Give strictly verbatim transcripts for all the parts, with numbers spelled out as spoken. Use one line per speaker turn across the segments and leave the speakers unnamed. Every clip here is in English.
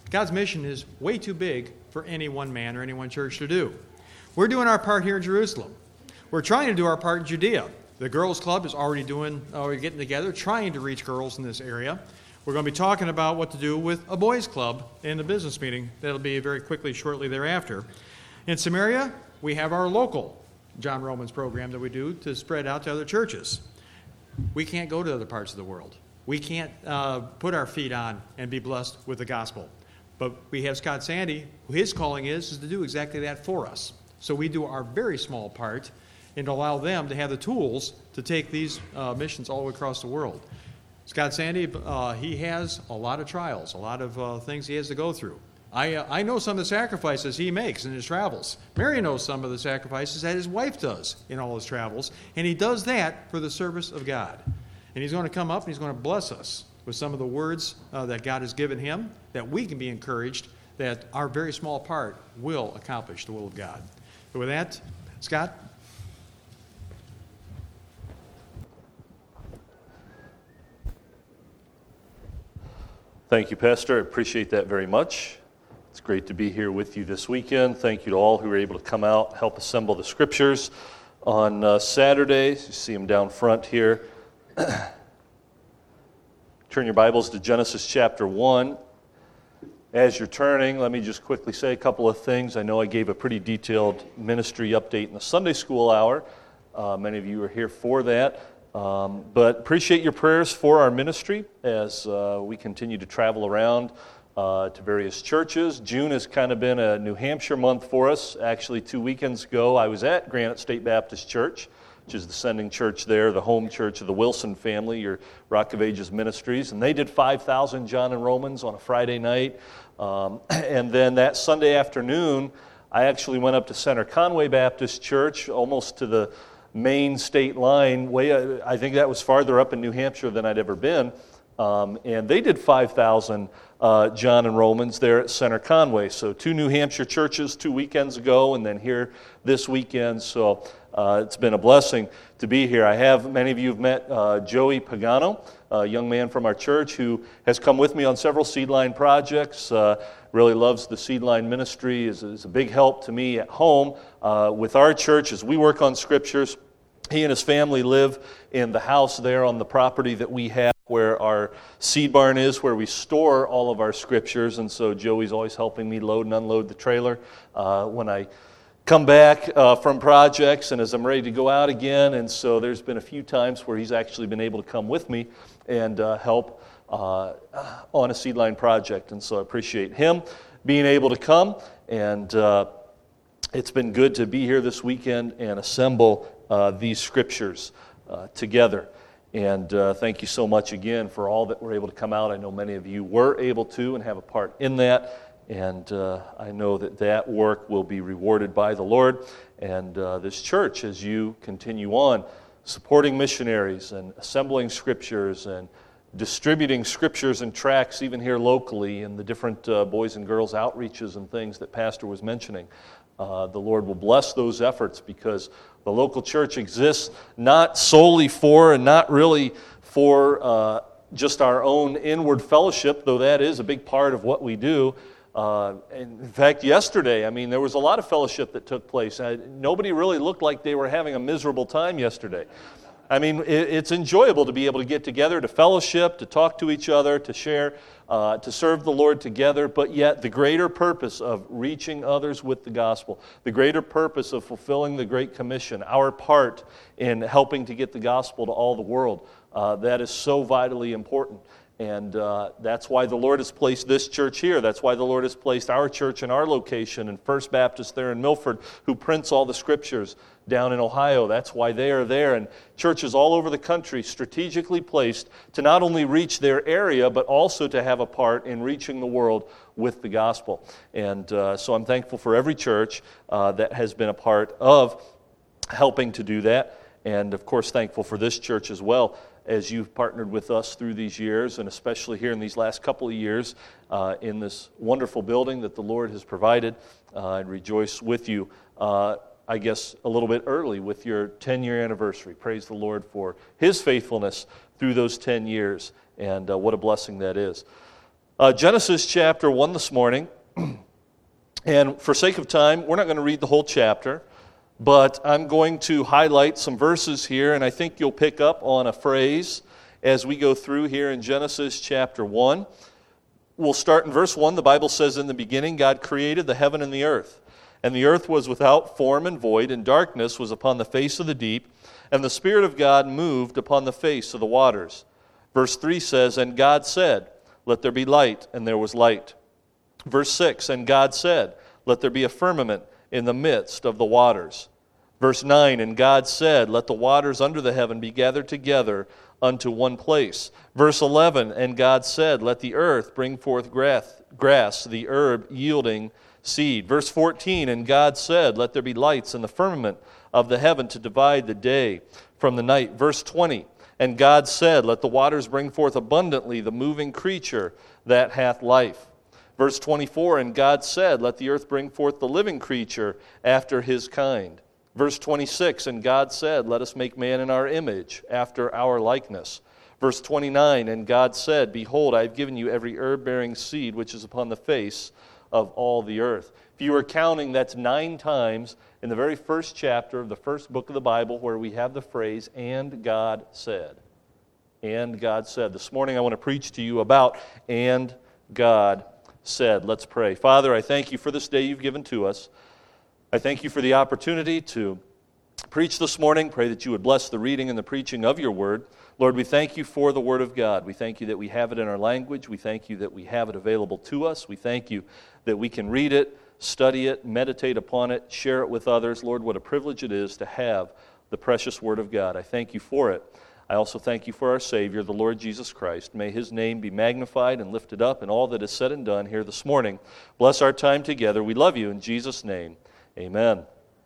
God's mission is way too big for any one man or any one church to do. We're doing our part here in Jerusalem. We're trying to do our part in Judea. The Girls Club is already doing, already getting together, trying to reach girls in this area. We're going to be talking about what to do with a boys' club in the business meeting. That'll be very quickly, shortly thereafter. In Samaria, we have our local John Romans program that we do to spread out to other churches. We can't go to other parts of the world. We can't uh, put our feet on and be blessed with the gospel. But we have Scott Sandy, who his calling is, is to do exactly that for us. So we do our very small part and allow them to have the tools to take these uh, missions all across the world. Scott Sandy, uh, he has a lot of trials, a lot of uh, things he has to go through. I uh, I know some of the sacrifices he makes in his travels. Mary knows some of the sacrifices that his wife does in all his travels, and he does that for the service of God. And he's going to come up and he's going to bless us with some of the words uh, that God has given him, that we can be encouraged that our very small part will accomplish the will of God. But with that, Scott?
Thank you, Pastor. I appreciate that very much. It's great to be here with you this weekend. Thank you to all who were able to come out, help assemble the scriptures on uh, Saturday. You see them down front here. Turn your Bibles to Genesis chapter one. As you're turning, let me just quickly say a couple of things. I know I gave a pretty detailed ministry update in the Sunday school hour. Uh, many of you are here for that. Um, but appreciate your prayers for our ministry as uh, we continue to travel around uh, to various churches. June has kind of been a New Hampshire month for us. Actually, two weekends ago, I was at Granite State Baptist Church, which is the sending church there, the home church of the Wilson family, your Rock of Ages Ministries. And they did five thousand John and Romans on a Friday night. Um, and then that Sunday afternoon, I actually went up to Center Conway Baptist Church, almost to the Maine state line. Way, I think that was farther up in New Hampshire than I'd ever been. Um, and they did five thousand uh, John and Romans there at Center Conway. So two New Hampshire churches two weekends ago, and then here this weekend. So uh, it's been a blessing to be here. I have, many of you have met uh, Joey Pagano, a young man from our church who has come with me on several Seedline projects. Uh, really loves the Seedline ministry, is, is a big help to me at home uh, with our church as we work on scriptures. He and his family live in the house there on the property that we have where our seed barn is, where we store all of our scriptures. And so Joey's always helping me load and unload the trailer uh, when I come back uh, from projects and as I'm ready to go out again. And so there's been a few times where he's actually been able to come with me and uh, help uh, on a Seedline project. And so I appreciate him being able to come. And uh, it's been good to be here this weekend and assemble uh, these scriptures uh, together. And uh, thank you so much again for all that were able to come out. I know many of you were able to and have a part in that. And uh, I know that that work will be rewarded by the Lord. And uh, this church, as you continue on, supporting missionaries and assembling scriptures and distributing scriptures and tracts even here locally in the different uh, boys and girls outreaches and things that Pastor was mentioning. Uh, the Lord will bless those efforts because the local church exists not solely for and not really for uh, just our own inward fellowship, though that is a big part of what we do. Uh, in fact, yesterday, I mean, there was a lot of fellowship that took place. I, nobody really looked like they were having a miserable time yesterday. I mean, it, it's enjoyable to be able to get together, to fellowship, to talk to each other, to share, uh, to serve the Lord together, but yet the greater purpose of reaching others with the gospel, the greater purpose of fulfilling the Great Commission, our part in helping to get the gospel to all the world, uh, that is so vitally important. And uh, that's why the Lord has placed this church here. That's why the Lord has placed our church in our location, and First Baptist there in Milford, who prints all the scriptures down in Ohio. That's why they are there. And churches all over the country strategically placed to not only reach their area, but also to have a part in reaching the world with the gospel. And uh, so I'm thankful for every church uh, that has been a part of helping to do that. And of course, thankful for this church as well, as you've partnered with us through these years, and especially here in these last couple of years uh, in this wonderful building that the Lord has provided, uh, and rejoice with you, uh, I guess, a little bit early with your ten-year anniversary. Praise the Lord for His faithfulness through those ten years, and uh, what a blessing that is. Uh, Genesis chapter one this morning, and for sake of time, we're not going to read the whole chapter, but I'm going to highlight some verses here, and I think you'll pick up on a phrase as we go through here in Genesis chapter one. We'll start in verse one. The Bible says, "In the beginning God created the heaven and the earth. And the earth was without form and void, and darkness was upon the face of the deep, and the Spirit of God moved upon the face of the waters." Verse three says, "And God said, Let there be light, and there was light." Verse six, "And God said, Let there be a firmament in the midst of the waters." Verse nine, "And God said, Let the waters under the heaven be gathered together unto one place." Verse eleven, "And God said, Let the earth bring forth grass, the herb yielding seed." Verse fourteen, "And God said, Let there be lights in the firmament of the heaven to divide the day from the night." Verse twenty, "And God said, Let the waters bring forth abundantly the moving creature that hath life." Verse twenty-four, "And God said, Let the earth bring forth the living creature after his kind." Verse twenty-six, "And God said, Let us make man in our image, after our likeness." Verse twenty-nine, "And God said, Behold, I have given you every herb-bearing seed which is upon the face of all the earth." If you were counting, that's nine times in the very first chapter of the first book of the Bible where we have the phrase, "And God said." And God said. This morning I want to preach to you about "And God said." Let's pray. Father, I thank you for this day you've given to us. I thank you for the opportunity to preach this morning. Pray that you would bless the reading and the preaching of your word. Lord, we thank you for the word of God. We thank you that we have it in our language. We thank you that we have it available to us. We thank you that we can read it, study it, meditate upon it, share it with others. Lord, what a privilege it is to have the precious word of God. I thank you for it. I also thank you for our Savior, the Lord Jesus Christ. May his name be magnified and lifted up in all that is said and done here this morning. Bless our time together. We love you in Jesus' name. Amen.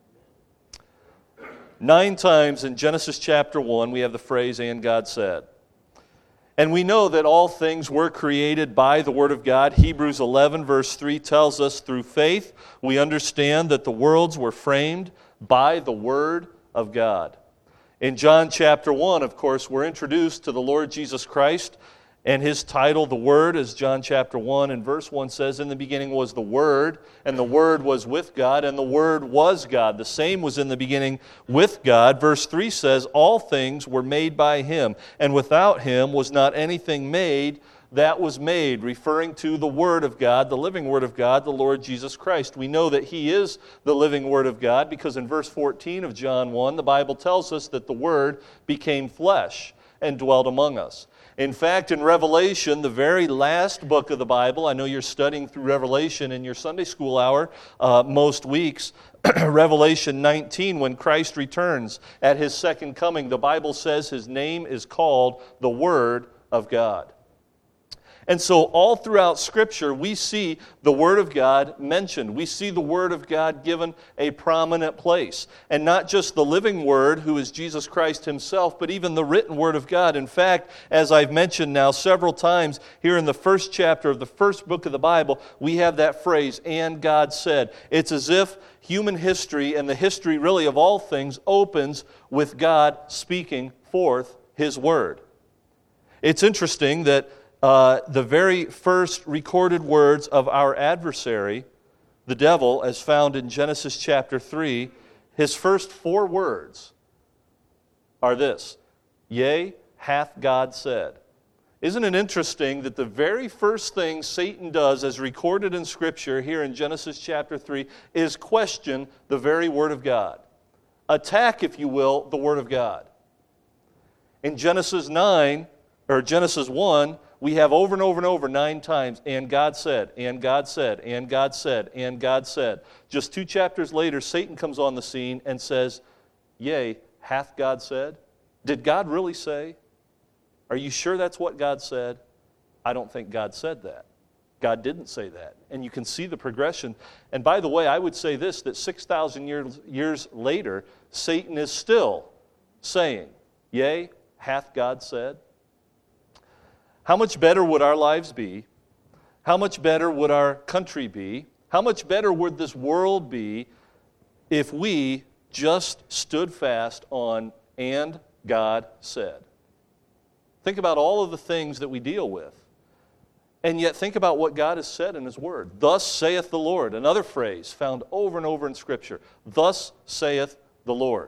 Nine times in Genesis chapter one, we have the phrase, "And God said." And we know that all things were created by the Word of God. Hebrews eleven verse three tells us, through faith, we understand that the worlds were framed by the Word of God. In John chapter one, of course, we're introduced to the Lord Jesus Christ, and his title, the Word, as John chapter one and verse one says, "In the beginning was the Word, and the Word was with God, and the Word was God." The same was in the beginning with God. Verse three says, "All things were made by him, and without him was not anything made that was made," referring to the Word of God, the living Word of God, the Lord Jesus Christ. We know that he is the living Word of God because in verse fourteen of John one, the Bible tells us that the Word became flesh and dwelt among us. In fact, in Revelation, the very last book of the Bible, I know you're studying through Revelation in your Sunday school hour uh, most weeks, Revelation nineteen, when Christ returns at his second coming, the Bible says his name is called the Word of God. And so all throughout Scripture, we see the Word of God mentioned. We see the Word of God given a prominent place. And not just the living Word, who is Jesus Christ himself, but even the written Word of God. In fact, as I've mentioned now several times, here in the first chapter of the first book of the Bible, we have that phrase, "And God said." It's as if human history and the history really of all things opens with God speaking forth his Word. It's interesting that Uh, the very first recorded words of our adversary, the devil, as found in Genesis chapter three, his first four words are this: "Yea, hath God said." Isn't it interesting that the very first thing Satan does, as recorded in Scripture here in Genesis chapter three, is question the very Word of God? Attack, if you will, the Word of God. In Genesis nine, or Genesis one, we have over and over and over nine times, "And God said," "And God said," "And God said," "And God said." Just two chapters later, Satan comes on the scene and says, "Yea, hath God said?" Did God really say? Are you sure that's what God said? I don't think God said that. God didn't say that. And you can see the progression. And by the way, I would say this, that six thousand years, years later, Satan is still saying, "Yea, hath God said?" How much better would our lives be? How much better would our country be? How much better would this world be if we just stood fast on "And God said"? Think about all of the things that we deal with. And yet think about what God has said in His Word. Thus saith the Lord. Another phrase found over and over in Scripture. Thus saith the Lord.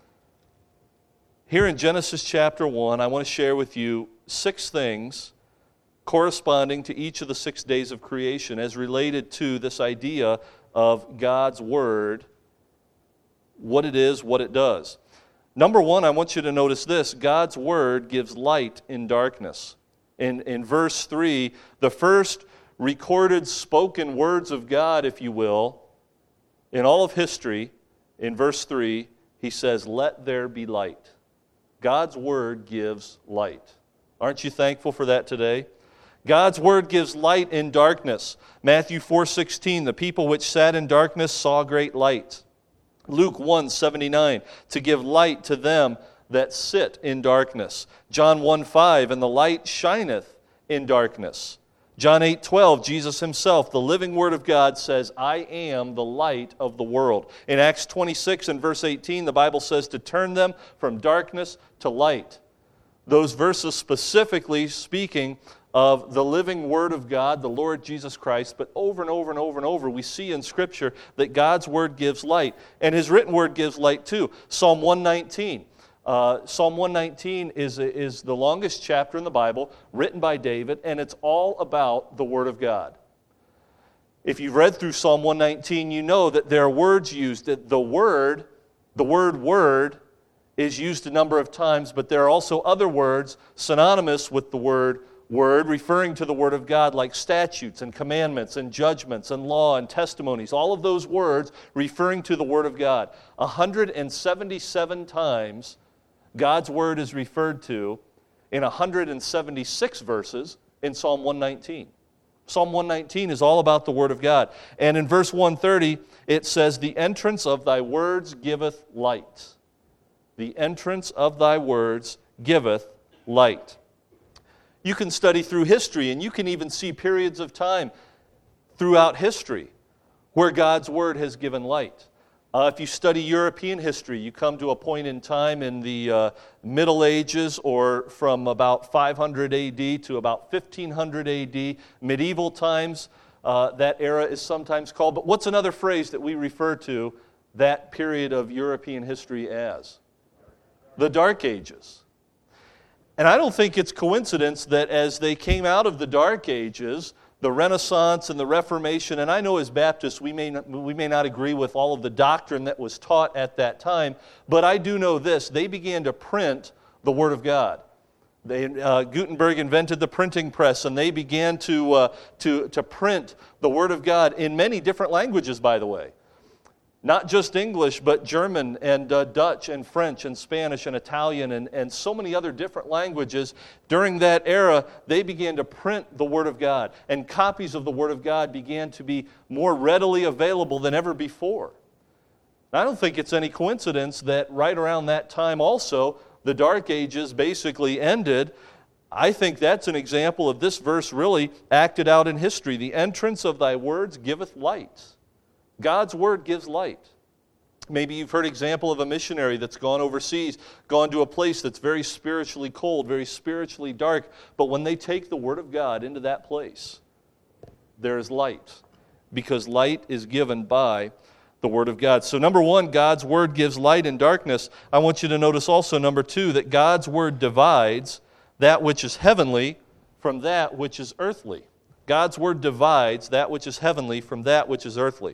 Here in Genesis chapter one, I want to share with you six things corresponding to each of the six days of creation as related to this idea of God's Word, what it is, what it does. Number one, I want you to notice this. God's Word gives light in darkness. In, in verse three, the first recorded spoken words of God, if you will, in all of history, in verse three, He says, "Let there be light." God's Word gives light. Aren't you thankful for that today? God's Word gives light in darkness. Matthew four sixteen, the people which sat in darkness saw great light. Luke one seventy-nine, to give light to them that sit in darkness. John one five, and the light shineth in darkness. John eight twelve, Jesus Himself, the living Word of God, says, "I am the light of the world." In Acts twenty-six and verse eighteen, the Bible says to turn them from darkness to light. Those verses specifically speaking of the living Word of God, the Lord Jesus Christ, but over and over and over and over we see in Scripture that God's Word gives light, and His written Word gives light too. Psalm one nineteen. Uh, Psalm one nineteen is, is the longest chapter in the Bible, written by David, and it's all about the Word of God. If you've read through Psalm one nineteen, you know that there are words used, that the word, the word word, is used a number of times, but there are also other words synonymous with the word word, referring to the Word of God, like statutes and commandments and judgments and law and testimonies. All of those words referring to the Word of God. one hundred seventy-seven times God's Word is referred to in one hundred seventy-six verses in Psalm one nineteen. Psalm one nineteen is all about the Word of God. And in verse one thirty, it says, "The entrance of thy words giveth light." The entrance of thy words giveth light. You can study through history, and you can even see periods of time throughout history where God's Word has given light. Uh, if you study European history, you come to a point in time in the uh, Middle Ages, or from about five hundred A D to about fifteen hundred A D, medieval times, uh, that era is sometimes called. But what's another phrase that we refer to that period of European history as? The Dark Ages. And I don't think it's coincidence that as they came out of the Dark Ages, the Renaissance and the Reformation, and I know as Baptists we may not, we may not agree with all of the doctrine that was taught at that time, but I do know this: they began to print the Word of God. They, uh, Gutenberg invented the printing press, and they began to, uh, to, to print the Word of God in many different languages, by the way. Not just English, but German and uh, Dutch and French and Spanish and Italian and, and so many other different languages. During that era, they began to print the Word of God, and copies of the Word of God began to be more readily available than ever before. I don't think it's any coincidence that right around that time also, the Dark Ages basically ended. I think that's an example of this verse really acted out in history. The entrance of thy words giveth light. God's Word gives light. Maybe you've heard example of a missionary that's gone overseas, gone to a place that's very spiritually cold, very spiritually dark, but when they take the Word of God into that place, there is light, because light is given by the Word of God. So number one, God's Word gives light in darkness. I want you to notice also, number two, that God's Word divides that which is heavenly from that which is earthly. God's Word divides that which is heavenly from that which is earthly.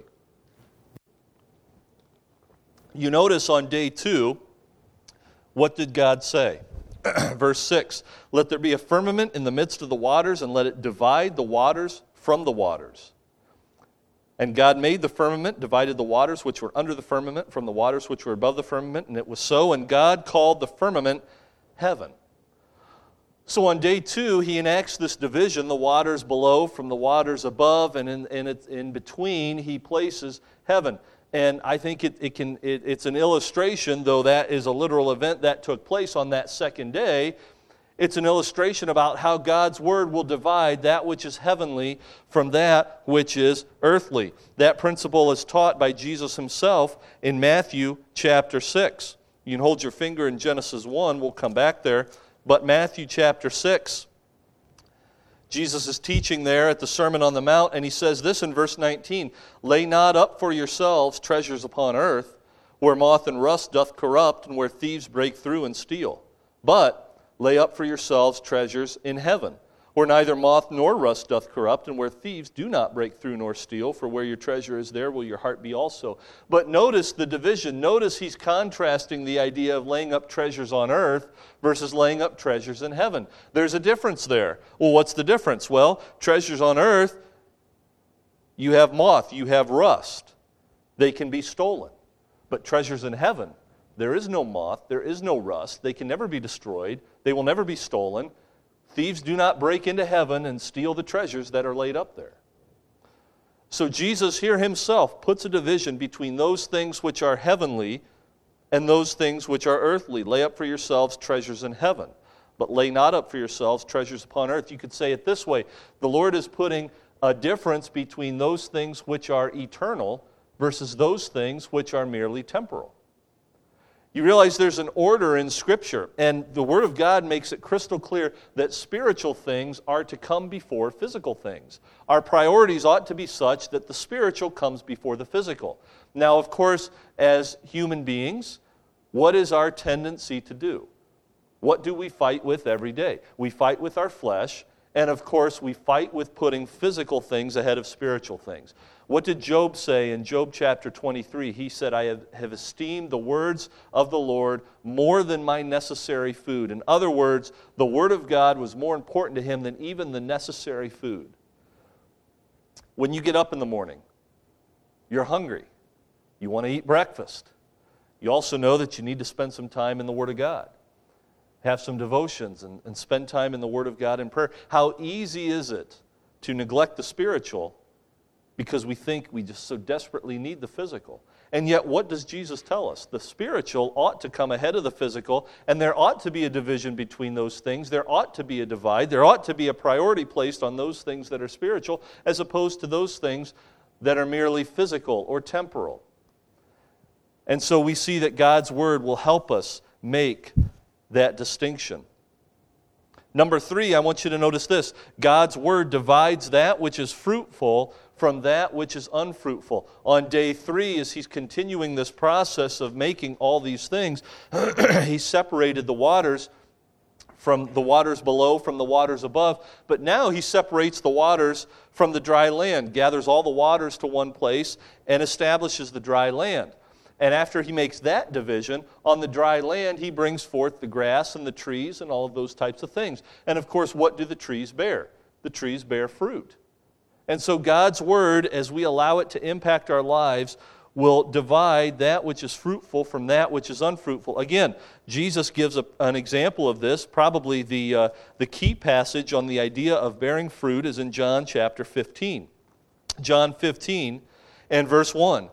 You notice on day two, what did God say? Verse six, "Let there be a firmament in the midst of the waters, and let it divide the waters from the waters. And God made the firmament, divided the waters which were under the firmament from the waters which were above the firmament, and it was so, and God called the firmament heaven." So on day two, He enacts this division, the waters below from the waters above, and in, in, it, in between He places heaven. And I think it, it can, it, it's an illustration, though that is a literal event that took place on that second day. It's an illustration about how God's Word will divide that which is heavenly from that which is earthly. That principle is taught by Jesus Himself in Matthew chapter six. You can hold your finger in Genesis one, we'll come back there. But Matthew chapter six, Jesus is teaching there at the Sermon on the Mount, and he says this in verse nineteen, "Lay not up for yourselves treasures upon earth, where moth and rust doth corrupt, and where thieves break through and steal. But lay up for yourselves treasures in heaven, where neither moth nor rust doth corrupt, and where thieves do not break through nor steal, for where your treasure is, there will your heart be also." But notice the division. Notice he's contrasting the idea of laying up treasures on earth versus laying up treasures in heaven. There's a difference there. Well, what's the difference? Well, treasures on earth, you have moth, you have rust. They can be stolen. But treasures in heaven, there is no moth, there is no rust. They can never be destroyed. They will never be stolen. Thieves do not break into heaven and steal the treasures that are laid up there. So Jesus here himself puts a division between those things which are heavenly and those things which are earthly. Lay up for yourselves treasures in heaven, but lay not up for yourselves treasures upon earth. You could say it this way. The Lord is putting a difference between those things which are eternal versus those things which are merely temporal. You realize there's an order in Scripture, and the Word of God makes it crystal clear that spiritual things are to come before physical things. Our priorities ought to be such that the spiritual comes before the physical. Now, of course, as human beings, what is our tendency to do? What do we fight with every day? We fight with our flesh, and of course, we fight with putting physical things ahead of spiritual things. What did Job say in Job chapter twenty-three? He said, "I have, have esteemed the words of the Lord more than my necessary food." In other words, the Word of God was more important to him than even the necessary food. When you get up in the morning, you're hungry. You want to eat breakfast. You also know that you need to spend some time in the Word of God. Have some devotions and, and spend time in the Word of God in prayer. How easy is it to neglect the spiritual because we think we just so desperately need the physical? And yet, what does Jesus tell us? The spiritual ought to come ahead of the physical, and there ought to be a division between those things. There ought to be a divide. There ought to be a priority placed on those things that are spiritual as opposed to those things that are merely physical or temporal. And so we see that God's Word will help us make that distinction. Number three, I want you to notice this. God's Word divides that which is fruitful from that which is unfruitful. On day three, as he's continuing this process of making all these things, he separated the waters from the waters below, from the waters above. But now he separates the waters from the dry land, gathers all the waters to one place, and establishes the dry land. And after he makes that division, on the dry land, he brings forth the grass and the trees and all of those types of things. And of course, what do the trees bear? The trees bear fruit. And so God's Word, as we allow it to impact our lives, will divide that which is fruitful from that which is unfruitful. Again, Jesus gives a, an example of this. Probably the, uh, the key passage on the idea of bearing fruit is in John chapter fifteen. John fifteen and verse one.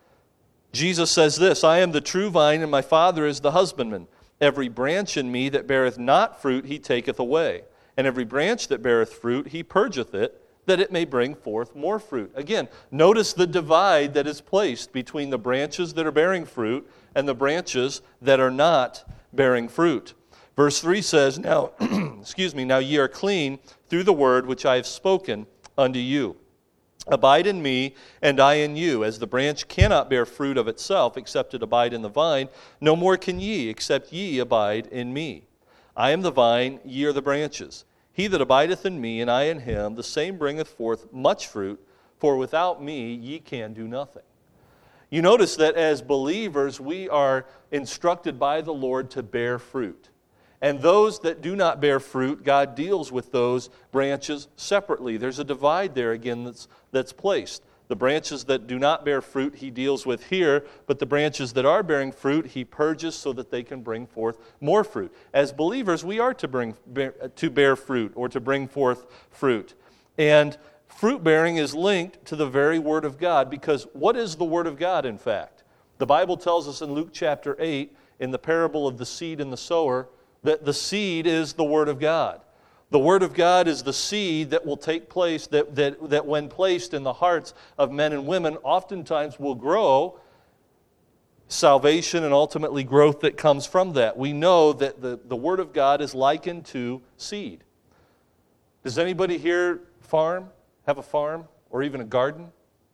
Jesus says this, "I am the true vine, and my Father is the husbandman. Every branch in me that beareth not fruit he taketh away. And every branch that beareth fruit he purgeth it, that it may bring forth more fruit." Again, notice the divide that is placed between the branches that are bearing fruit and the branches that are not bearing fruit. Verse three says, Now, excuse me, now ye are clean through the word which I have spoken unto you. Abide in me, and I in you. As the branch cannot bear fruit of itself, except it abide in the vine, no more can ye, except ye abide in me. I am the vine, ye are the branches. He that abideth in me, and I in him, the same bringeth forth much fruit, for without me ye can do nothing. You notice that as believers, we are instructed by the Lord to bear fruit. And those that do not bear fruit, God deals with those branches separately. There's a divide there again that's, that's placed. The branches that do not bear fruit, he deals with here, but the branches that are bearing fruit, he purges so that they can bring forth more fruit. As believers, we are to bring bear, to bear fruit or to bring forth fruit. And fruit bearing is linked to the very Word of God, because what is the Word of God, in fact? The Bible tells us in Luke chapter eight, in the parable of the seed and the sower, that the seed is the Word of God. The Word of God is the seed that will take place, that, that, that when placed in the hearts of men and women, oftentimes will grow salvation and ultimately growth that comes from that. We know that the, the Word of God is likened to seed. Does anybody here farm, have a farm, or even a garden?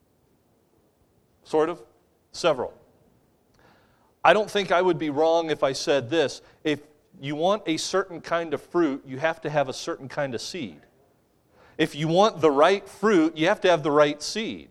Sort of? Several. I don't think I would be wrong if I said this. If you want a certain kind of fruit, you have to have a certain kind of seed. If you want the right fruit, you have to have the right seed.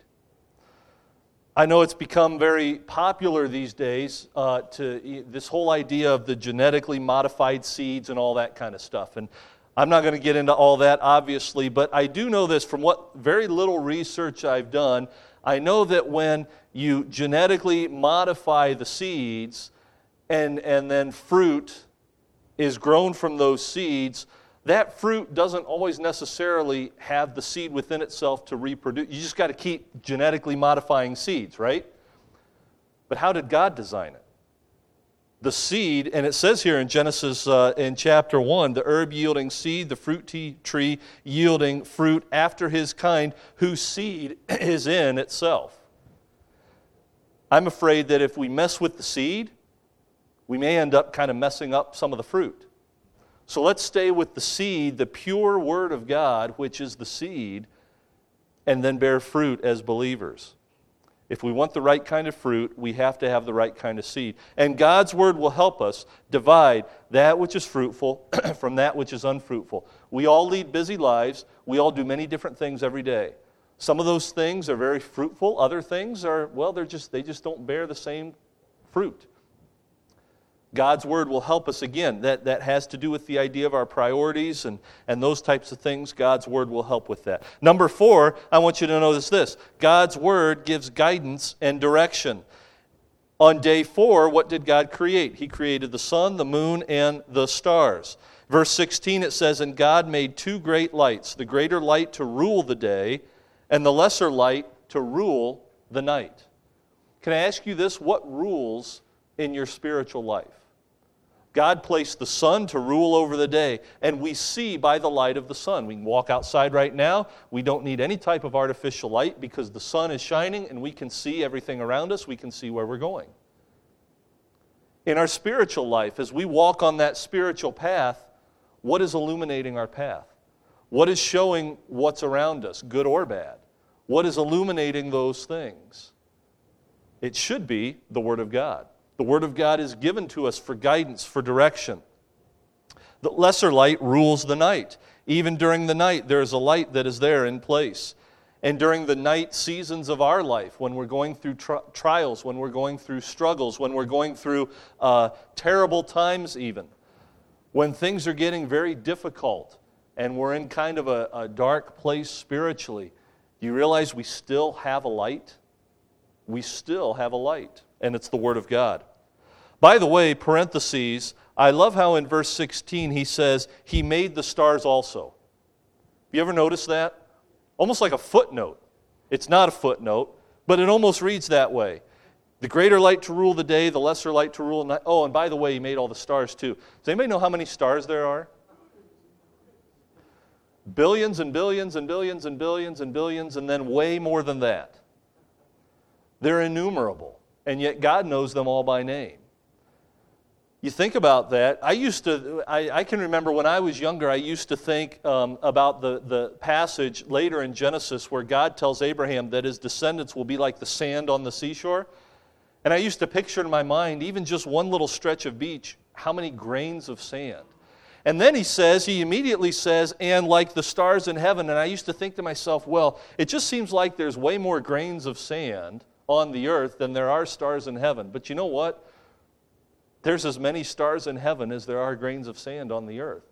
I know it's become very popular these days, uh, to this whole idea of the genetically modified seeds and all that kind of stuff. And I'm not going to get into all that, obviously, but I do know this from what very little research I've done. I know that when you genetically modify the seeds and, and then fruit is grown from those seeds, that fruit doesn't always necessarily have the seed within itself to reproduce. You just got to keep genetically modifying seeds, right? But how did God design it? The seed, and it says here in Genesis uh, in chapter one, the herb yielding seed, the fruit tree yielding fruit after his kind, whose seed is in itself. I'm afraid that if we mess with the seed, we may end up kind of messing up some of the fruit. So let's stay with the seed, the pure Word of God, which is the seed, and then bear fruit as believers. If we want the right kind of fruit, we have to have the right kind of seed. And God's Word will help us divide that which is fruitful from that which is unfruitful. We all lead busy lives. We all do many different things every day. Some of those things are very fruitful. Other things are, well, they're just they just don't bear the same fruit. God's Word will help us again. That, that has to do with the idea of our priorities and, and those types of things. God's Word will help with that. Number four, I want you to notice this. God's Word gives guidance and direction. On day four, what did God create? He created the sun, the moon, and the stars. Verse sixteen, it says, "And God made two great lights, the greater light to rule the day, and the lesser light to rule the night." Can I ask you this? What rules in your spiritual life? God placed the sun to rule over the day, and we see by the light of the sun. We can walk outside right now. We don't need any type of artificial light because the sun is shining and we can see everything around us. We can see where we're going. In our spiritual life, as we walk on that spiritual path, what is illuminating our path? What is showing what's around us, good or bad? What is illuminating those things? It should be the Word of God. The Word of God is given to us for guidance, for direction. The lesser light rules the night. Even during the night, there is a light that is there in place. And during the night seasons of our life, when we're going through tri- trials, when we're going through struggles, when we're going through uh, terrible times even, when things are getting very difficult and we're in kind of a, a dark place spiritually, do you realize we still have a light? We still have a light. And it's the Word of God. By the way, parentheses, I love how in verse sixteen he says, He made the stars also. You ever notice that? Almost like a footnote. It's not a footnote, but it almost reads that way. The greater light to rule the day, the lesser light to rule the night. Oh, and by the way, He made all the stars too. Does anybody know how many stars there are? Billions and billions and billions and billions and billions, and then way more than that. They're innumerable. And yet God knows them all by name. You think about that. I used to, I, I can remember when I was younger, I used to think um, about the, the passage later in Genesis where God tells Abraham that his descendants will be like the sand on the seashore. And I used to picture in my mind, even just one little stretch of beach, how many grains of sand. And then he says, he immediately says, and like the stars in heaven. And I used to think to myself, well, it just seems like there's way more grains of sand on the earth than there are stars in heaven. But you know what? There's as many stars in heaven as there are grains of sand on the earth.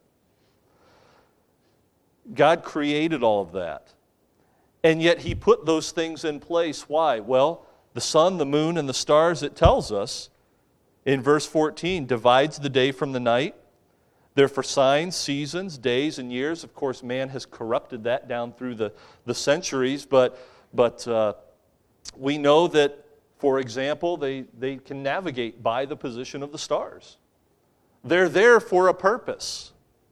God created all of that. And yet He put those things in place. Why? Well, the sun, the moon, and the stars, it tells us in verse fourteen, divides the day from the night. They're for signs, seasons, days, and years. Of course, man has corrupted that down through the, the centuries, but, but uh, we know that, for example, they, they can navigate by the position of the stars. They're there for a purpose.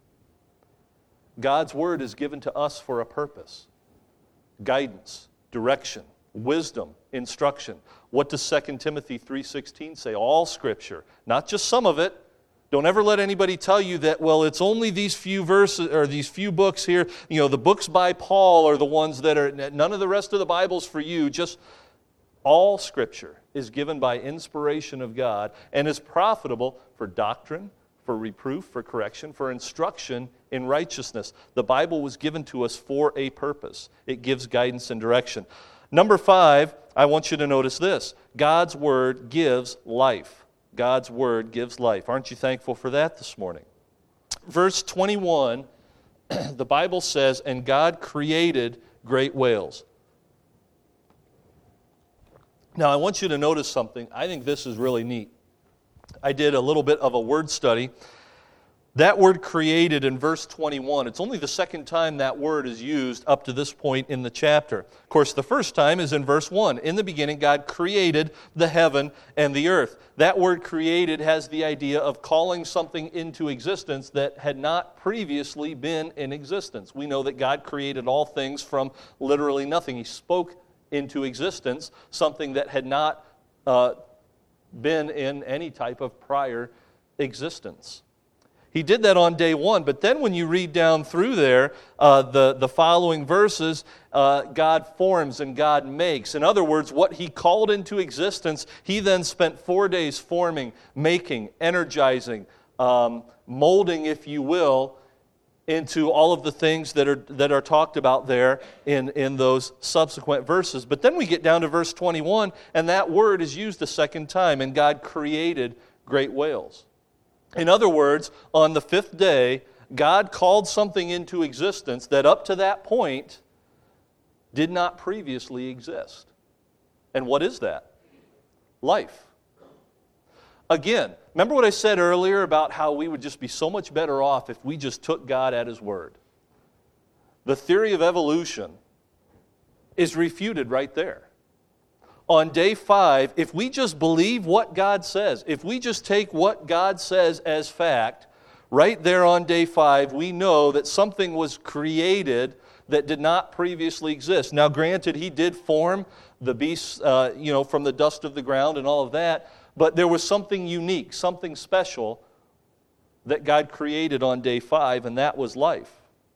God's Word is given to us for a purpose. Guidance, direction, wisdom, instruction. What does Second Timothy three sixteen say? All Scripture, not just some of it, Don't ever let anybody tell you that, well, it's only these few verses or these few books here. You know, the books by Paul are the ones that are, none of the rest of the Bible's for you. Just all Scripture is given by inspiration of God and is profitable for doctrine, for reproof, for correction, for instruction in righteousness. The Bible was given to us for a purpose. It gives guidance and direction. Number five, I want you to notice this. God's Word gives life. God's Word gives life. Aren't you thankful for that this morning? Verse twenty-one, the Bible says, and God created great whales. Now, I want you to notice something. I think this is really neat. I did a little bit of a word study. That word created in verse twenty-one, it's only the second time that word is used up to this point in the chapter. Of course, the first time is in verse one. In the beginning, God created the heaven and the earth. That word created has the idea of calling something into existence that had not previously been in existence. We know that God created all things from literally nothing. He spoke into existence something that had not uh, been in any type of prior existence. He did that on day one, but then when you read down through there, uh, the, the following verses, uh, God forms and God makes. In other words, what He called into existence, He then spent four days forming, making, energizing, um, molding, if you will, into all of the things that are that are talked about there in, in those subsequent verses. But then we get down to verse twenty-one, and that word is used a second time, and God created great whales. In other words, on the fifth day, God called something into existence that up to that point did not previously exist. And what is that? Life. Again, remember what I said earlier about how we would just be so much better off if we just took God at His word? The theory of evolution is refuted right there. On day five, if we just believe what God says, if we just take what God says as fact, right there on day five, we know that something was created that did not previously exist. Now, granted, He did form the beasts, uh, you know, from the dust of the ground and all of that, but there was something unique, something special that God created on day five, and that was life.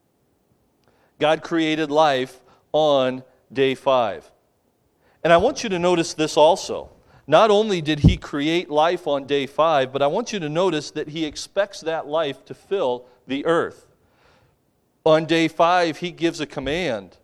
God created life on day five. And I want you to notice this also. Not only did He create life on day five, but I want you to notice that He expects that life to fill the earth. On day five, He gives a command.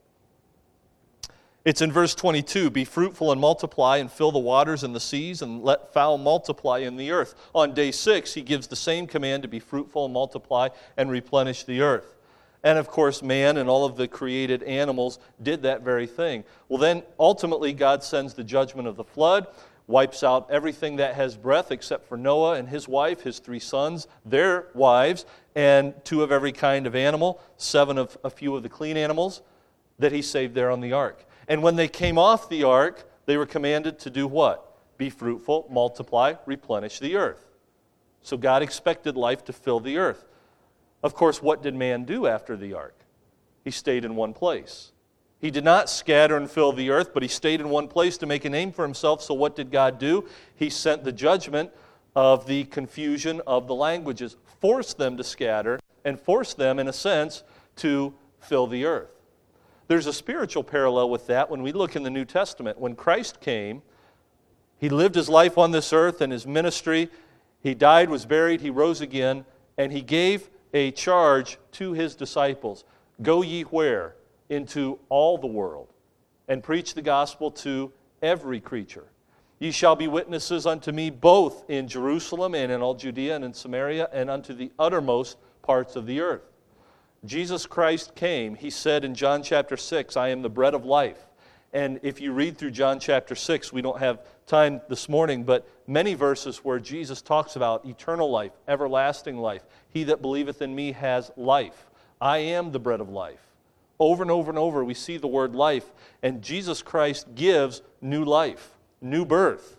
It's in verse twenty-two, be fruitful and multiply and fill the waters and the seas and let fowl multiply in the earth. On day six, He gives the same command to be fruitful and multiply and replenish the earth. And of course, man and all of the created animals did that very thing. Well, then ultimately God sends the judgment of the flood, wipes out everything that has breath except for Noah and his wife, his three sons, their wives, and two of every kind of animal, seven of a few of the clean animals that He saved there on the ark. And when they came off the ark, they were commanded to do what? Be fruitful, multiply, replenish the earth. So God expected life to fill the earth. Of course, what did man do after the ark? He stayed in one place. He did not scatter and fill the earth, but he stayed in one place to make a name for himself. So what did God do? He sent the judgment of the confusion of the languages, forced them to scatter, and forced them, in a sense, to fill the earth. There's a spiritual parallel with that when we look in the New Testament. When Christ came, He lived His life on this earth and His ministry. He died, was buried, He rose again, and He gave a charge to His disciples. Go ye where? Into all the world, and preach the gospel to every creature. Ye shall be witnesses unto me both in Jerusalem and in all Judea and in Samaria and unto the uttermost parts of the earth. Jesus Christ came. He said in John chapter six, I am the bread of life. And if you read through John chapter six, we don't have time this morning, but many verses where Jesus talks about eternal life, everlasting life. He that believeth in me has life. I am the bread of life. Over and over and over we see the word life, and Jesus Christ gives new life, new birth.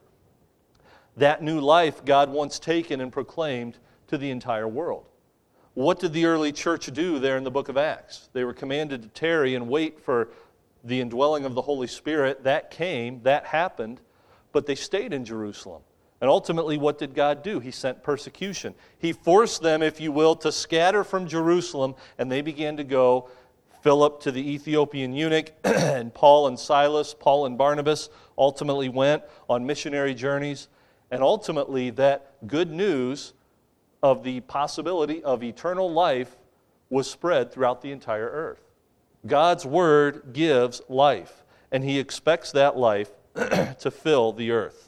That new life God once taken and proclaimed to the entire world. What did the early church do there in the book of Acts? They were commanded to tarry and wait for the indwelling of the Holy Spirit. That came, that happened, but they stayed in Jerusalem. And ultimately, what did God do? He sent persecution. He forced them, if you will, to scatter from Jerusalem, and they began to go. Philip to the Ethiopian eunuch, and Paul and Silas, Paul and Barnabas ultimately went on missionary journeys. And ultimately, that good news of the possibility of eternal life was spread throughout the entire earth. God's word gives life, and he expects that life to fill the earth.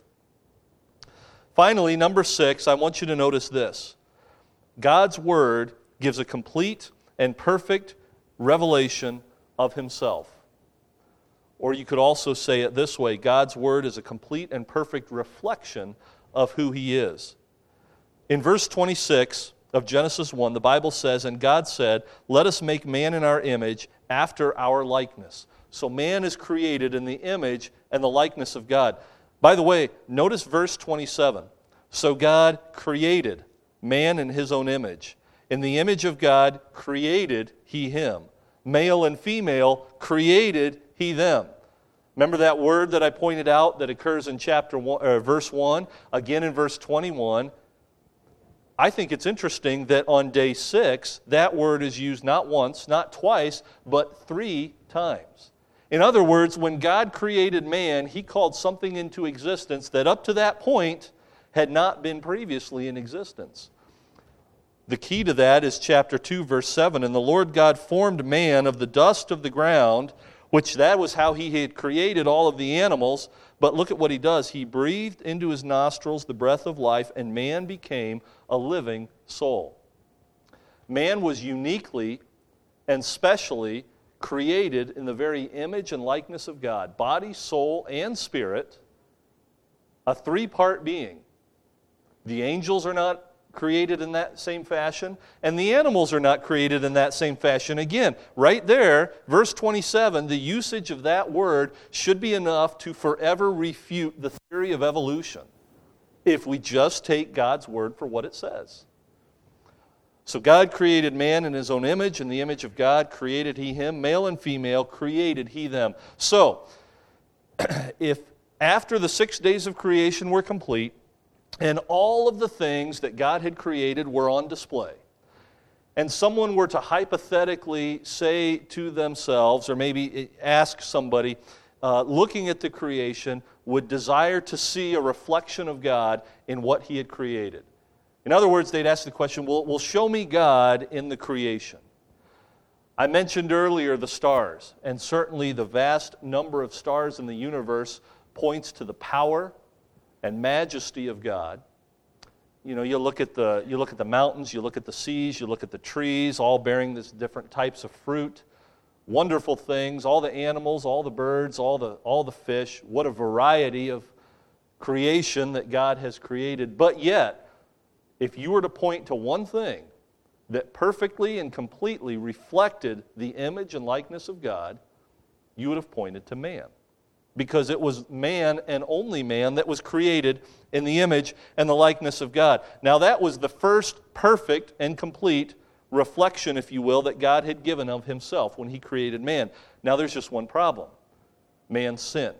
Finally, number six, I want you to notice this. God's word gives a complete and perfect revelation of himself. Or you could also say it this way: God's word is a complete and perfect reflection of who he is. In verse twenty-six of Genesis one, the Bible says, "And God said, let us make man in our image, after our likeness." So man is created in the image and the likeness of God. By the way, notice verse twenty-seven. So God created man in his own image. In the image of God created he him. Male and female created he them. Remember that word that I pointed out that occurs in chapter one, or verse one, again in verse twenty-one. I think it's interesting that on day six, that word is used not once, not twice, but three times. In other words, when God created man, he called something into existence that up to that point had not been previously in existence. The key to that is chapter two, verse seven. "And the Lord God formed man of the dust of the ground," which that was how he had created all of the animals. But look at what he does. He breathed into his nostrils the breath of life, and man became a living soul. Man was uniquely and specially created in the very image and likeness of God. Body, soul, and spirit. A three-part being. The angels are not created in that same fashion, and the animals are not created in that same fashion. Again, right there, verse twenty-seven, the usage of that word should be enough to forever refute the theory of evolution if we just take God's word for what it says. So God created man in his own image. In the image of God created he him. Male and female created he them. So, if after the six days of creation were complete, and all of the things that God had created were on display, and someone were to hypothetically say to themselves, or maybe ask somebody, uh, looking at the creation, would desire to see a reflection of God in what he had created. In other words, they'd ask the question, well, well, show me God in the creation. I mentioned earlier the stars, and certainly the vast number of stars in the universe points to the power and majesty of God. You know, you look at the you look at the mountains, you look at the seas, you look at the trees, all bearing these different types of fruit, wonderful things, all the animals, all the birds, all the all the fish. What a variety of creation that God has created. But yet, if you were to point to one thing that perfectly and completely reflected the image and likeness of God, you would have pointed to man. Because it was man and only man that was created in the image and the likeness of God. Now that was the first perfect and complete reflection, if you will, that God had given of himself when he created man. Now there's just one problem. Man sinned.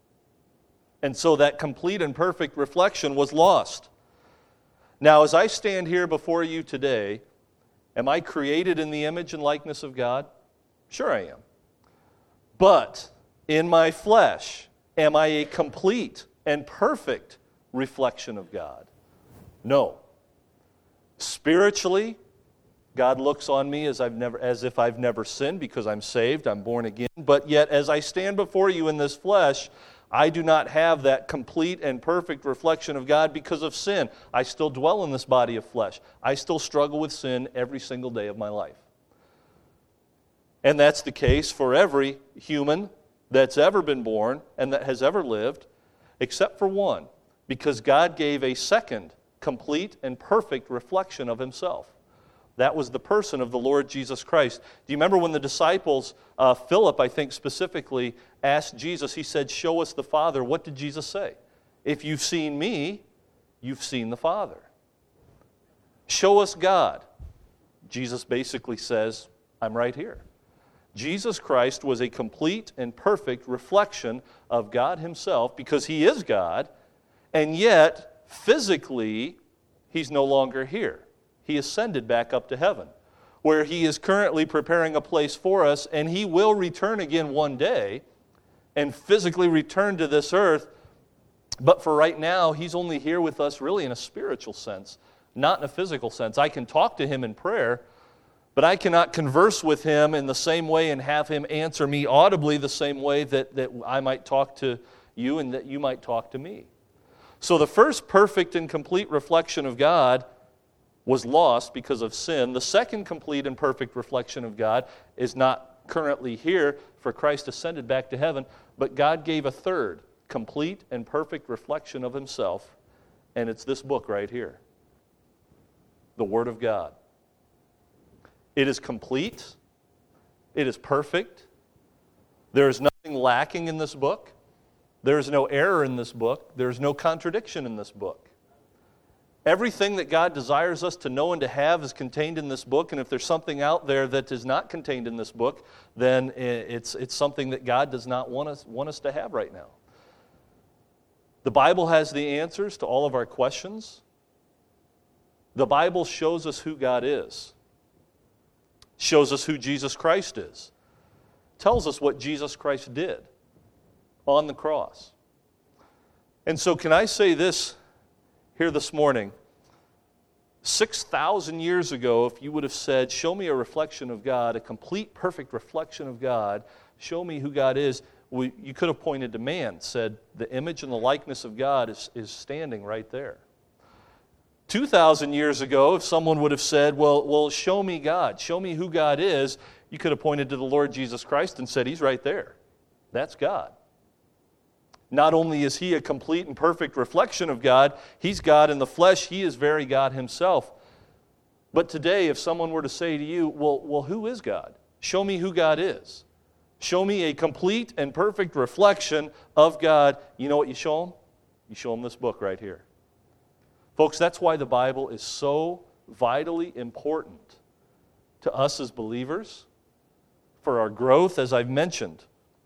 And so that complete and perfect reflection was lost. Now as I stand here before you today, am I created in the image and likeness of God? Sure I am. But in my flesh, am I a complete and perfect reflection of God? No. Spiritually, God looks on me as I've never, as if I've never sinned because I'm saved, I'm born again. But yet, as I stand before you in this flesh, I do not have that complete and perfect reflection of God because of sin. I still dwell in this body of flesh. I still struggle with sin every single day of my life. And that's the case for every human that's ever been born and that has ever lived, except for one, because God gave a second complete and perfect reflection of himself. That was the person of the Lord Jesus Christ. Do you remember when the disciples, uh, Philip, I think specifically, asked Jesus, he said, "Show us the Father." What did Jesus say? "If you've seen me, you've seen the Father." Show us God. Jesus basically says, I'm right here. Jesus Christ was a complete and perfect reflection of God himself because he is God, and yet Physically, he's no longer here. He ascended back up to heaven, where he is currently preparing a place for us, and he will return again one day and physically return to this earth. But for right now, he's only here with us really in a spiritual sense, not in a physical sense. I can talk to him in prayer, but I cannot converse with him in the same way and have him answer me audibly the same way that, that I might talk to you and that you might talk to me. So the first perfect and complete reflection of God was lost because of sin. The second complete and perfect reflection of God is not currently here, for Christ ascended back to heaven, but God gave a third complete and perfect reflection of himself, and it's this book right here, the Word of God. It is complete. It is perfect. There is nothing lacking in this book. There is no error in this book. There is no contradiction in this book. Everything that God desires us to know and to have is contained in this book, and if there's something out there that is not contained in this book, then it's, it's something that God does not want us, want us to have right now. The Bible has the answers to all of our questions. The Bible shows us who God is, shows us who Jesus Christ is, tells us what Jesus Christ did on the cross. And so can I say this here this morning? six thousand years ago, if you would have said, show me a reflection of God, a complete, perfect reflection of God, show me who God is, we, you could have pointed to man, said the image and the likeness of God is, is standing right there. two thousand years ago, if someone would have said, well, well, show me God, show me who God is, you could have pointed to the Lord Jesus Christ and said, he's right there. That's God. Not only is he a complete and perfect reflection of God, he's God in the flesh, he is very God himself. But today, if someone were to say to you, well, well, who is God? Show me who God is. Show me a complete and perfect reflection of God. You know what you show them? You show them this book right here. Folks, that's why the Bible is so vitally important to us as believers, for our growth, as I've mentioned.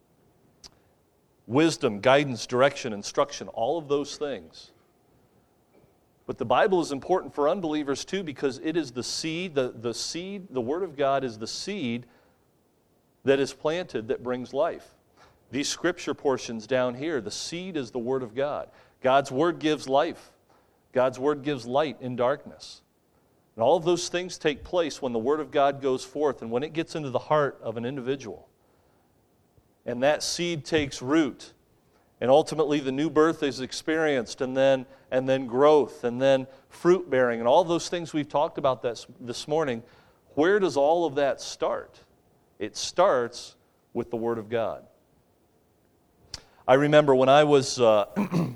Wisdom, guidance, direction, instruction, all of those things. But the Bible is important for unbelievers too, because it is the seed, the, the seed, the Word of God is the seed that is planted that brings life. These scripture portions down here, the seed is the Word of God. God's Word gives life. God's Word gives light in darkness. And all of those things take place when the Word of God goes forth and when it gets into the heart of an individual. And that seed takes root. And ultimately the new birth is experienced, and then, and then growth, and then fruit bearing, and all those things we've talked about this, this morning. Where does all of that start? It starts with the Word of God. I remember when I was uh,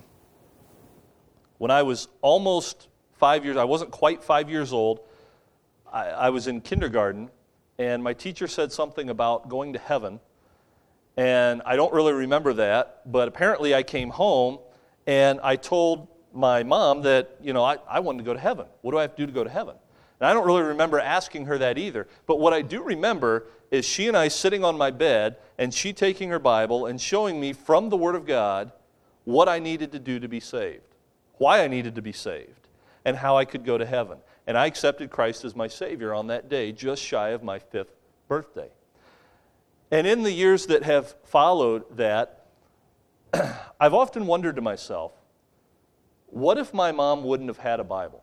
when I was almost five years, I wasn't quite five years old, I, I was in kindergarten, and my teacher said something about going to heaven. And I don't really remember that, but apparently I came home and I told my mom that, you know, I, I wanted to go to heaven. What do I have to do to go to heaven? And I don't really remember asking her that either. But what I do remember is she and I sitting on my bed and she taking her Bible and showing me from the Word of God what I needed to do to be saved, why I needed to be saved, and how I could go to heaven. And I accepted Christ as my Savior on that day, just shy of my fifth birthday. And in the years that have followed that, I've often wondered to myself, what if my mom wouldn't have had a Bible?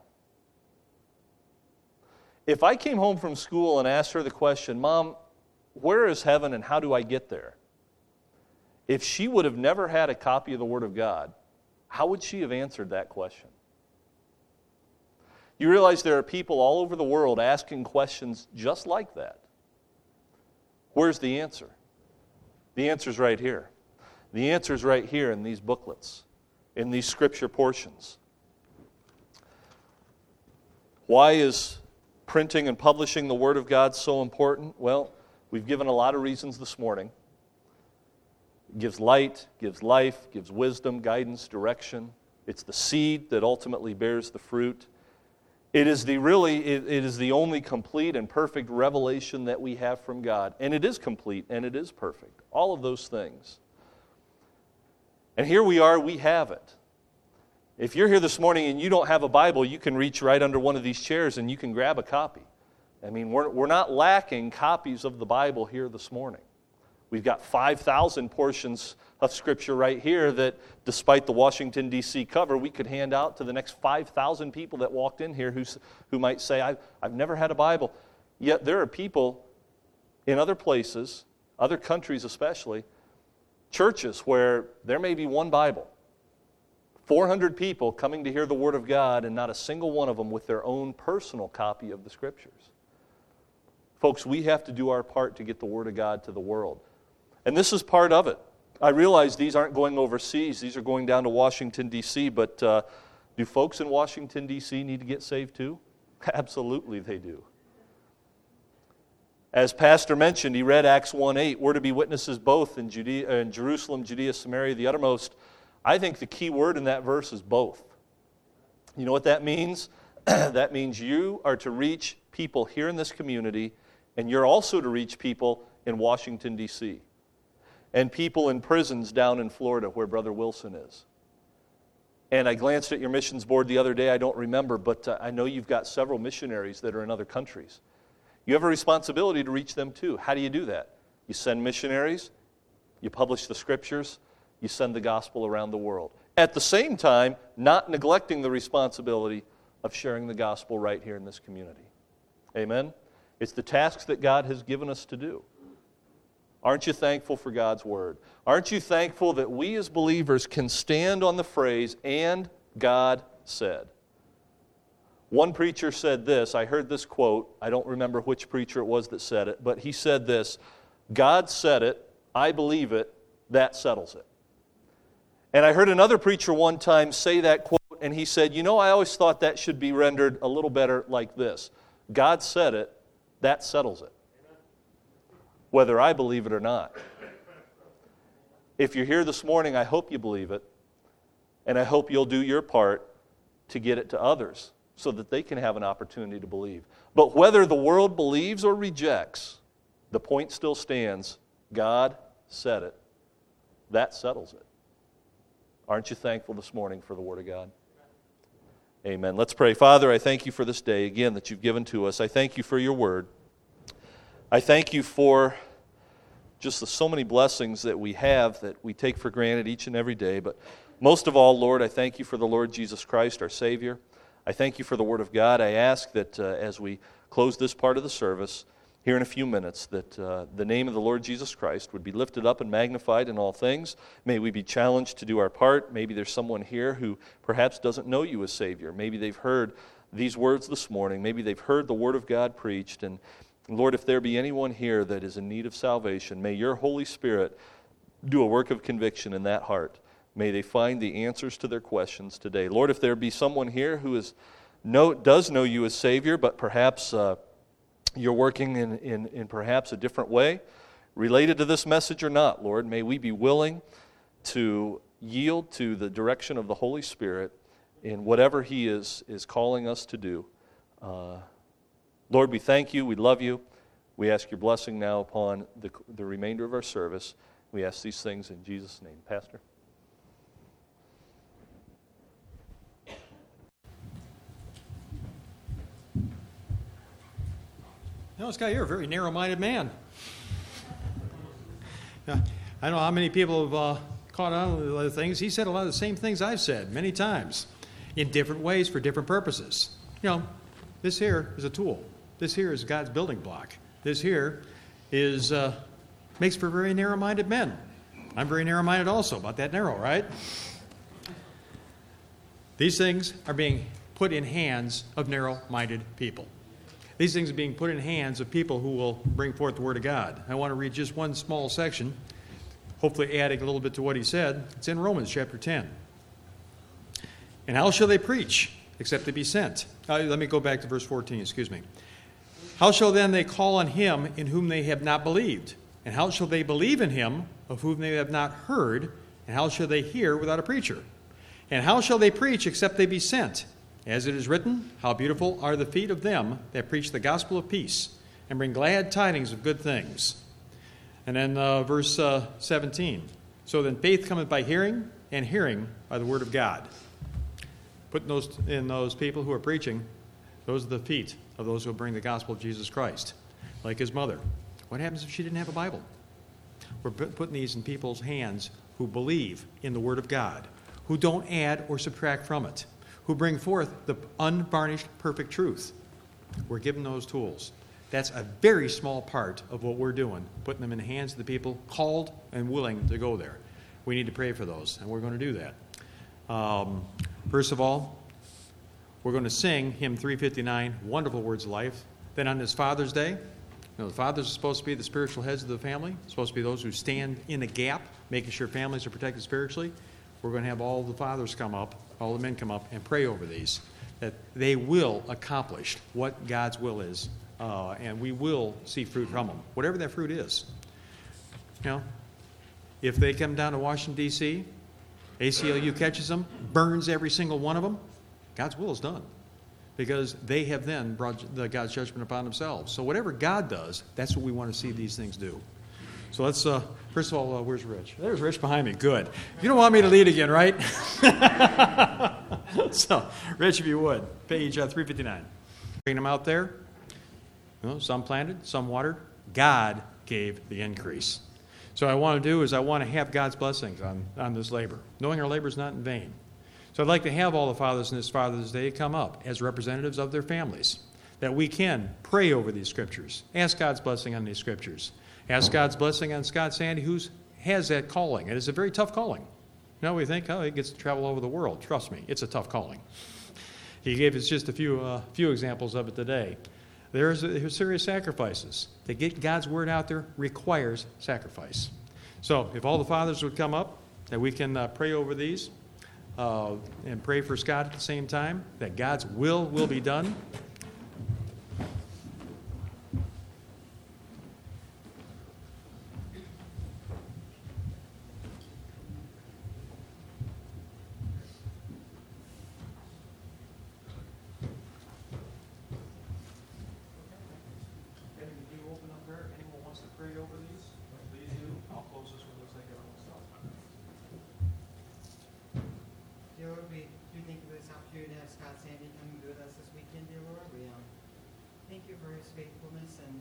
If I came home from school and asked her the question, Mom, where is heaven and how do I get there? If she would have never had a copy of the Word of God, how would she have answered that question? You realize there are people all over the world asking questions just like that. Where's the answer? The answer's right here. The answer's right here in these booklets, in these scripture portions. Why is printing and publishing the Word of God so important? Well, we've given a lot of reasons this morning. It gives light, gives life, gives wisdom, guidance, direction. It's the seed that ultimately bears the fruit. It is the really, it, it is the only complete and perfect revelation that we have from God. And it is complete and it is perfect. All of those things. And here we are, we have it. If you're here this morning and you don't have a Bible, you can reach right under one of these chairs and you can grab a copy. I mean, we're, we're not lacking copies of the Bible here this morning. We've got five thousand portions of Scripture right here that, despite the Washington, D C cover, we could hand out to the next five thousand people that walked in here who's, who might say, I've, I've never had a Bible. Yet there are people in other places, other countries especially, churches where there may be one Bible. four hundred people coming to hear the Word of God and not a single one of them with their own personal copy of the Scriptures. Folks, we have to do our part to get the Word of God to the world. And this is part of it. I realize these aren't going overseas. These are going down to Washington, D C, but uh, do folks in Washington, D C need to get saved too? Absolutely they do. As Pastor mentioned, he read Acts one eight, we're to be witnesses both in, Judea, in Jerusalem, Judea, Samaria, the uttermost. I think the key word in that verse is both. You know what that means? That means you are to reach people here in this community, and you're also to reach people in Washington, D C, and people in prisons down in Florida where Brother Wilson is. And I glanced at your missions board the other day, I don't remember, but uh, I know you've got several missionaries that are in other countries. You have a responsibility to reach them too. How do you do that? You send missionaries, you publish the Scriptures, you send the gospel around the world. At the same time, not neglecting the responsibility of sharing the gospel right here in this community. Amen? It's the tasks that God has given us to do. Aren't you thankful for God's Word? Aren't you thankful that we as believers can stand on the phrase, and God said? One preacher said this, I heard this quote, I don't remember which preacher it was that said it, but he said this, God said it, I believe it, that settles it. And I heard another preacher one time say that quote, and he said, you know, I always thought that should be rendered a little better like this. God said it, that settles it. Whether I believe it or not. If you're here this morning, I hope you believe it, and I hope you'll do your part to get it to others so that they can have an opportunity to believe. But whether the world believes or rejects, the point still stands. God said it. That settles it. Aren't you thankful this morning for the Word of God? Amen. Let's pray. Father, I thank you for this day, again, that you've given to us. I thank you for your Word. I thank you for just the so many blessings that we have that we take for granted each and every day. But most of all, Lord, I thank you for the Lord Jesus Christ, our Savior. I thank you for the Word of God. I ask that uh, as we close this part of the service, here in a few minutes, that uh, the name of the Lord Jesus Christ would be lifted up and magnified in all things. May we be challenged to do our part. Maybe there's someone here who perhaps doesn't know you as Savior. Maybe they've heard these words this morning. Maybe they've heard the Word of God preached. And Lord, if there be anyone here that is in need of salvation, may your Holy Spirit do a work of conviction in that heart. May they find the answers to their questions today. Lord, if there be someone here who is know, does know you as Savior, but perhaps uh, you're working in, in, in perhaps a different way, related to this message or not, Lord, may we be willing to yield to the direction of the Holy Spirit in whatever He is, is calling us to do. Uh, Lord, we thank you. We love you. We ask your blessing now upon the, the remainder of our service. We ask these things in Jesus' name. Pastor?
No, Scott, you're a very narrow-minded man. Now, I don't know how many people have uh, caught on to other things. He said a lot of the same things I've said many times in different ways for different purposes. You know, this here is a tool. This here is God's building block. This here is uh, makes for very narrow-minded men. I'm very narrow-minded also, about that narrow, right? These things are being put in hands of narrow-minded people. These things are being put in hands of people who will bring forth the Word of God. I want to read just one small section, hopefully adding a little bit to what he said. It's in Romans chapter ten. And how shall they preach except they be sent? Uh, let me go back to verse fourteen, excuse me. How shall then they call on him in whom they have not believed? And how shall they believe in him of whom they have not heard? And how shall they hear without a preacher? And how shall they preach except they be sent? As it is written, how beautiful are the feet of them that preach the gospel of peace and bring glad tidings of good things. And then uh, verse uh, seventeen. So then faith cometh by hearing, and hearing by the word of God. Putting those in those people who are preaching, those are the feet of those who bring the gospel of Jesus Christ, like his mother. What happens if she didn't have a Bible? We're putting these in people's hands who believe in the Word of God, who don't add or subtract from it, who bring forth the unvarnished, perfect truth. We're giving those tools. That's a very small part of what we're doing, putting them in the hands of the people called and willing to go there. We need to pray for those, and we're going to do that. Um, first of all, we're going to sing hymn three fifty-nine, Wonderful Words of Life. Then on this Father's Day, you know, the fathers are supposed to be the spiritual heads of the family, supposed to be those who stand in the gap, making sure families are protected spiritually. We're going to have all the fathers come up, all the men come up, and pray over these, that they will accomplish what God's will is, uh, and we will see fruit from them, whatever that fruit is. You know, if they come down to Washington, D C, A C L U catches them, burns every single one of them, God's will is done, because they have then brought the God's judgment upon themselves. So whatever God does, that's what we want to see these things do. So let's, uh, first of all, uh, where's Rich? There's Rich behind me. Good. You don't want me to lead again, right? So, Rich, if you would, page uh, three fifty-nine. Bring them out there. You know, some planted, some watered. God gave the increase. So what I want to do is I want to have God's blessings on, on this labor, knowing our labor is not in vain. So I'd like to have all the fathers in this Father's Day come up as representatives of their families, that we can pray over these scriptures, ask God's blessing on these scriptures, ask God's blessing on Scott Sandy, who has that calling. And it's a very tough calling. You know, we think, oh, he gets to travel over the world. Trust me, it's a tough calling. He gave us just a few, uh, few examples of it today. There's, there's serious sacrifices. To get God's word out there requires sacrifice. So if all the fathers would come up, that we can uh, pray over these, uh, and pray for Scott at the same time, that God's will will be done.
Lord, we do thank you for this opportunity to have Scott Sandy come and be with us this weekend, dear Lord. We um, thank you for his faithfulness and